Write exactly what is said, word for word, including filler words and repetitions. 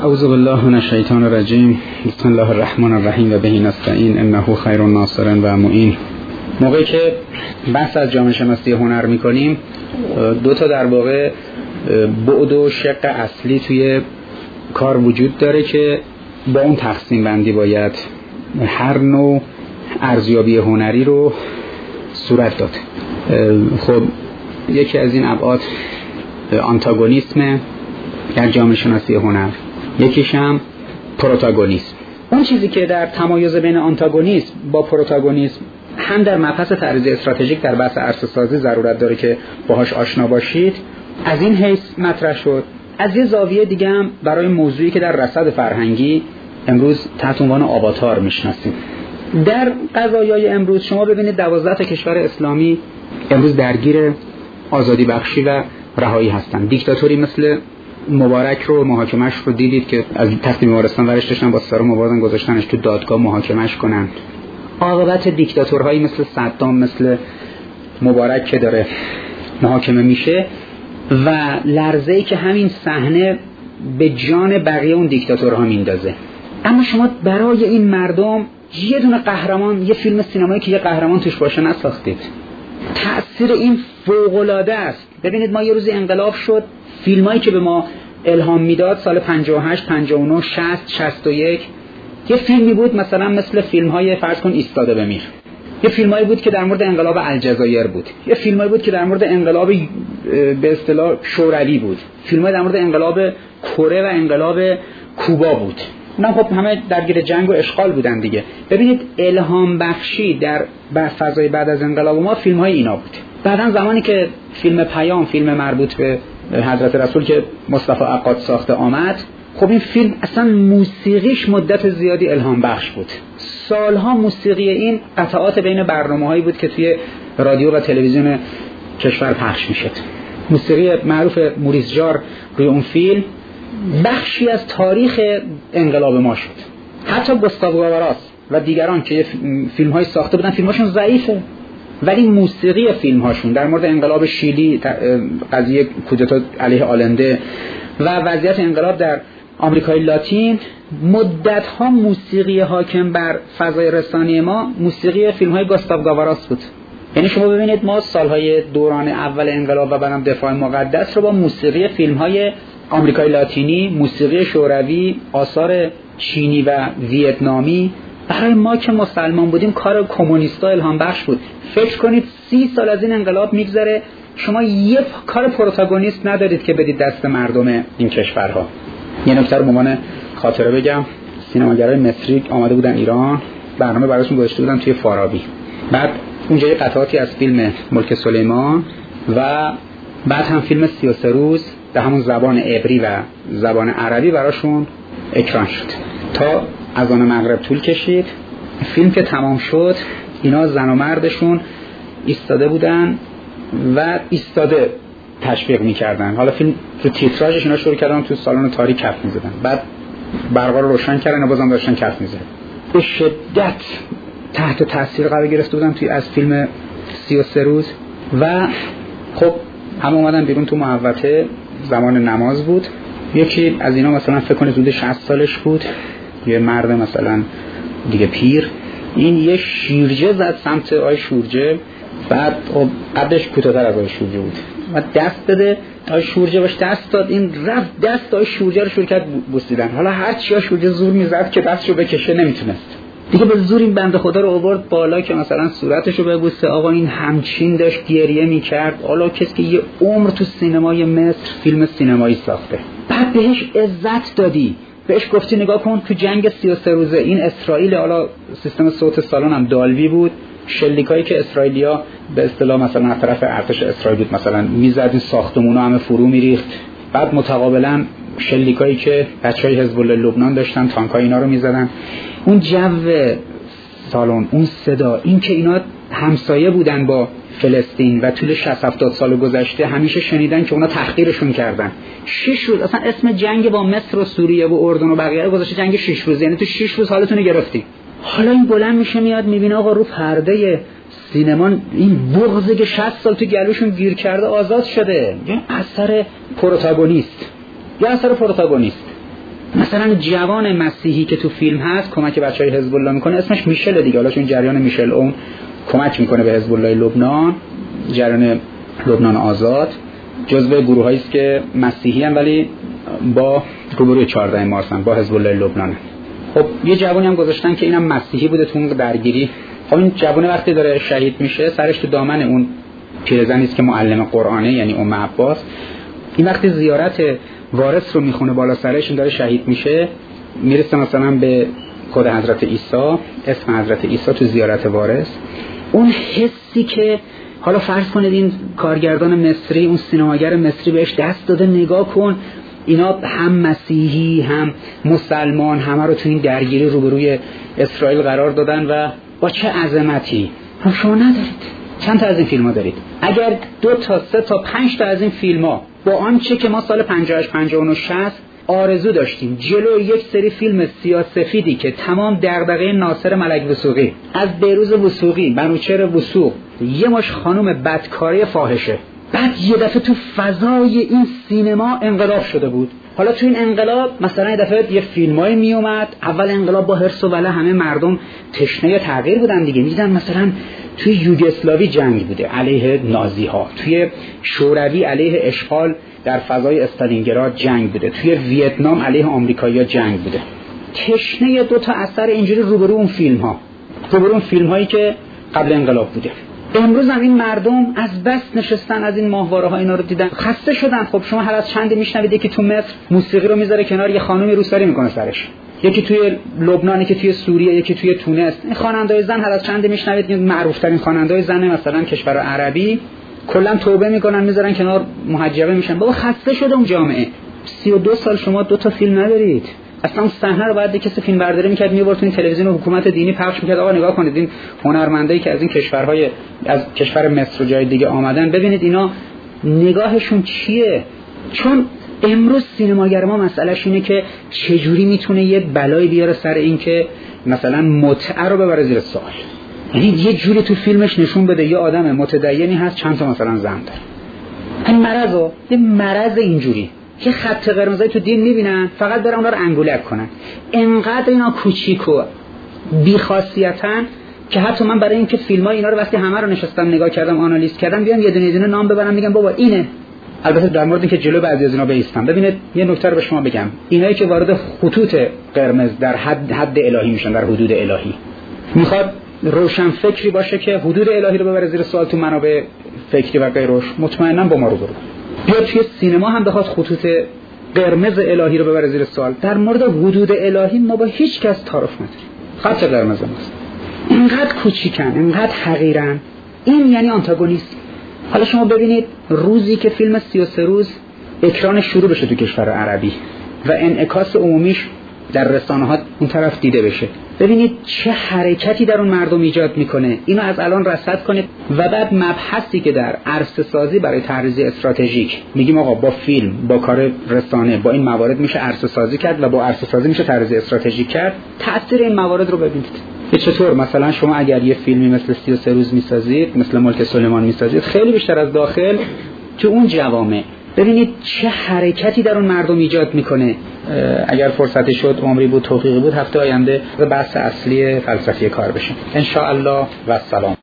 اعوذ بالله من الشیطان الرجیم. بسم الله الرحمن الرحیم و به نستعین انه خیر الناصر و معین. موقعی که بحث از جامعه شناسی هنر میکنیم دو تا در واقع بعد و شق اصلی توی کار وجود داره که با اون تقسیم بندی باید هر نوع ارزیابی هنری رو صورت داد. خب یکی از این ابعاد آنتاگونیسم در جامعه شناسی هنر، یکیش هم پروتاگونیسم. اون چیزی که در تمایز بین آنتاگونیسم با پروتاگونیسم هم در مبحث تعریض استراتژیک در بحث عرصه سازی ضرورت داره که باهاش آشنا باشید، از این حیث مطرح شد. از یه زاویه دیگه هم برای موضوعی که در رصد فرهنگی امروز تحت عنوان آواتار میشناسیم. در قضایای امروز شما ببینید دوازده تا کشور اسلامی امروز درگیر آزادی بخشی و رهایی هستن. دیکتاتوری مثل مبارک رو محاکمش رو دیدید که از تصمیم بیمارستان ورش داشتن با سر مبارزان گذاشتنش تو دادگاه محاکمش کنن. عاقبت دیکتاتورهایی مثل صدام مثل مبارک که داره محاکمه میشه و لرزه‌ای که همین صحنه به جان بقیه اون دیکتاتورها میندازه. اما شما برای این مردم یه دونه قهرمان، یه فیلم سینمایی که یه قهرمان توش باشه نساختید. تأثیر این فوق‌العاده است. ببینید ما یه روزی انقلاب شد، فیلمایی که به ما الهام میداد سال پنجاه و هشت، پنجاه و نه، شصت، شصت و یک یه فیلمی بود مثلا مثل فیلم‌های فرض کن ایستاده بمیر. یه فیلمایی بود که در مورد انقلاب الجزایر بود. یه فیلمایی بود که در مورد انقلاب به اصطلاح شوروی بود. فیلمای در مورد انقلاب کره و انقلاب کوبا بود. اونا خب همه درگیر جنگ و اشغال بودن دیگه. ببینید الهام بخشی در فضای بعد از انقلاب ما فیلم‌های اینا بود. بعدن زمانی که فیلم پیام، فیلم مربوط به حضرت رسول که مصطفی عقاد ساخته آمد، خب این فیلم اصلا موسیقیش مدت زیادی الهام بخش بود. سالها موسیقی این قطعات بین برنامه‌هایی بود که توی رادیو و تلویزیون کشور پخش میشد. موسیقی معروف موریس جار روی اون فیلم بخشی از تاریخ انقلاب ما شد. حتی گوستاو گاواراس و دیگران که فیلم‌های ساخته بودن فیلم‌هاشون ضعیفه، ولی موسیقی فیلم‌هاشون در مورد انقلاب شیلی، قضیه کودتا علیه آلنده و وضعیت انقلاب در آمریکای لاتین، مدت‌ها موسیقی حاکم بر فضای رسانه‌ای ما موسیقی فیلم‌های گوستاو گاواراس بود. یعنی شما ببینید ما سالهای دوران اول انقلاب و بعدم دفاع مقدس رو با موسیقی فیلم‌های آمریکای لاتینی، موسیقی شوروی، آثار چینی و ویتنامی برای ما که مسلمان بودیم کار کمونیستا الهام بخش بود. فکر کنید سی سال از این انقلاب میگذره شما یه کار پروتاگونیست ندارید که بدید دست مردم این کشورها. یه نکته رو به عنوان خاطره بگم، سینماگرای مصری آمده بودن ایران، برنامه براشون گذاشته بودن توی فارابی. بعد اونجا یه قطعاتی از فیلم ملک سلیمان و بعد هم فیلم سی و سه روز در همون زبان عبری و زبان عربی براشون اکران شد. تا اذان مغرب طول کشید. فیلم که تمام شد اینا زن و مردشون ایستاده بودن و ایستاده تشویق می‌کردن. حالا فیلم تو تیتراژش اینا شروع کردن تو سالن تاریک کف می‌زدن. بعد برقا رو روشن کردن و بازم داشتن کف می‌زدن. به شدت تحت تاثیر قرار گرفته بودن توی از فیلم سی و سه روز و خب هم اومدن بیرون تو محوطه، زمان نماز بود. یکی از اینا مثلا فکر کنید حدود شصت سالش بود، یه مرد مثلا دیگه پیر، این یه شیرجه زد سمت آی شورجه، بعد قدش کوتاه‌تر از آی شورجه بود و دست بده آی شورجه باش دست داد، این رفت دست آی شورجه رو شروع کرد بوسیدن. حالا هر چی آی شورجه زور میزد که دستشو بکشه نمیتونست دیگه، به زور این بنده خدا رو آورد بالا که مثلا صورتشو ببوسه. آقا این همچین داشت گریه میکرد. حالا کسی که یه عمر تو سینمای مصر فیلم سینمایی ساخته، بعد بهش عزت دادی، بهش گفتی نگاه کن تو جنگ سی و سه روزه این اسرائیل، حالا سیستم صوت سالن هم دالبی بود، شلیکایی که اسرائیلیا به اصطلاح مثلا از طرف ارتش اسرائیل بود مثلا میزد این ساختمونا همه فرو میریخت. بعد متقابلا شلیکایی که بچهای حزب الله لبنان داشتن تانکای اینا رو میزدن. اون جو سالن، اون صدا، این که اینا همسایه بودن با فلسطین و طول شصت هفتاد سال گذشته همیشه شنیدن که اونا تحقیرشون کردن. شش روز اصلا اسم جنگ با مصر و سوریه و اردن و بقیه رو گذاشته جنگ شش روز، یعنی تو شش روز حالتون رو گرفتی. حالا این بلند میشه میاد میبینه آقا رو پرده سینما این بغضی که شصت سال تو گلوشون گیر کرده آزاد شده. یعنی اثر پروتاگونیست، یا اثر پروتاگونیست. مثلا جوان مسیحی که تو فیلم هست کمک بچهای حزب الله میکنه، اسمش میشل دیگه، حالا چون جریان میشل اون کمک میکنه به حزب الله لبنان، جریان لبنان آزاد، جزو گروهایی است که مسیحی ان ولی با روبروی چهاردهم مارسن، با حزب الله لبنان. خب یه جوانی هم گذاشتن که اینم مسیحی بوده تو اون درگیری. خب این جوان وقتی داره شهید میشه سرش تو دامن اون پیرزنی است که معلم قرآنه، یعنی ام عباس. این وقتی زیارت وارث رو میخونه بالا سرش، این داره شهید میشه، میرسه مثلا به خود حضرت عیسی، اسم حضرت عیسی تو زیارت وارث. اون حسی که حالا فرض کنید این کارگردان مصری، اون سینماگر مصری بهش دست داده، نگاه کن اینا هم مسیحی هم مسلمان همه رو تو این درگیری روبروی اسرائیل قرار دادن و با چه عظمتی. شما ندارید. چند تا از این فیلم ها دارید؟ اگر دو تا سه تا پنج تا از این فیلم ها با آنچه که ما سال پنجاه و هشت پنجاه و نه شصت آرزو داشتیم جلو یک سری فیلم سیاه‌سفیدی که تمام دغدغه ناصر ملک وثوقی، از بیروز وثوقی، منوچهر وثوق، یه مش خانم بدکاره فاحشه، بعد یه دفعه تو فضای این سینما انقلاب شده بود. حالا تو این انقلاب مثلا یه دفعه یه فیلمایی می اومد، اول انقلاب با حرص و وله همه مردم تشنه تغییر بودن دیگه، میدیدن مثلا توی یوگسلاوی جنگ بوده علیه نازی ها، توی شوروی علیه اشغال در فضای استالینگراد جنگ بوده، توی ویتنام علیه آمریکایی‌ها جنگ بوده. تشنه دو تا اثر اینجوری روبرو اون فیلم ها، روبرو اون فیلم هایی که قبل انقلاب بوده. امروز هم این مردم از بس نشستن از این ماهواره ها اینا رو دیدن خسته شدن. خب شما هر از چندی میشنوید یکی تو مصر موسیقی رو میذاره کنار، یه خانومی روسری میکنه سرش، یکی توی لبنان، یکی توی سوریه، یکی توی تونس. این خواننده‌های زن هر از چندی میشنوید معروف ترین خواننده‌های زن مثلا کشور عربی کلا توبه میکنن میذارن کنار، محجبه میشن. بابا خسته شده اون جامعه. سی و دو سال شما دو تا فیلم ندارید. اصلا اون صحنه رو باید کسی فیلم برداری میکرد میبرد تو تلویزیون و حکومت دینی پخش میکرد. آقا نگاه کنید این هنرمندایی که از این کشورهای از کشور مصر و جای دیگه آمدن، ببینید اینا نگاهشون چیه. چون امروز سینماگر ما مسئلهش اینه که چجوری میتونه یه بلایی بیاره سر این که مثلا متعه رو ببره زیر سوال. یعنی یه جوری تو فیلمش نشون بده یه آدم متدینی هست چند تا مثلا زن داره. این مرضو یه مرض اینجوری که خط قرمزی تو دین میبینن فقط برن اونها رو انگولک کنن. انقدر اینا کوچیک و بی‌خاصیتن که حتی من برای اینکه فیلمای اینا رو وقتی همه رو نشستم نگاه کردم آنالیز کردم بیام یه دونه دونه نام ببرم میگم بابا اینه. البته در مورد اینکه جلو بعضی از اینا بیستم، ببینید یه نکته رو به شما بگم، اینایی که وارد خطوط قرمز در حد حد الهی میشن، در حدود الهی، میخواد روشن فکری باشه که حدود الهی رو ببره زیر سوال تو منابع فکری و غیرش، مطمئنا با ما رو برو. یا توی سینما هم بخواد خطوط قرمز الهی رو ببره زیر سوال، در مورد حدود الهی ما با هیچ کس تعارف نداریم. خط قرمز ماست. اینقدر کوچیکن، اینقدر حقیرن. این یعنی آنتاگونیسم. حالا شما ببینید روزی که فیلم سی و سه روز اکران شروع بشه تو کشور عربی و انعکاس عمومیش در رسانه ها اون طرف دیده بشه، ببینید چه حرکتی در اون مردم ایجاد میکنه. اینو از الان رصد کنید و بعد مبحثی که در عرصه سازی برای طرح‌ریزی استراتژیک میگیم آقا با فیلم، با کار رسانه، با این موارد میشه عرصه سازی کرد و با عرصه سازی میشه طرح‌ریزی استراتژیک کرد. تأثیر این موارد رو ببینید. چطور مثلا شما اگر یه فیلمی مثل سی و سه روز میسازید، مثل ملک سلیمان میسازید، خیلی بیشتر از داخل تو اون جوامع ببینید چه حرکتی در اون مردم ایجاد میکنه. اگر فرصتی شد، عمری بود، توفیقی بود، هفته آینده بحث اصلی فلسفی کار بشه ان شاء الله و السلام.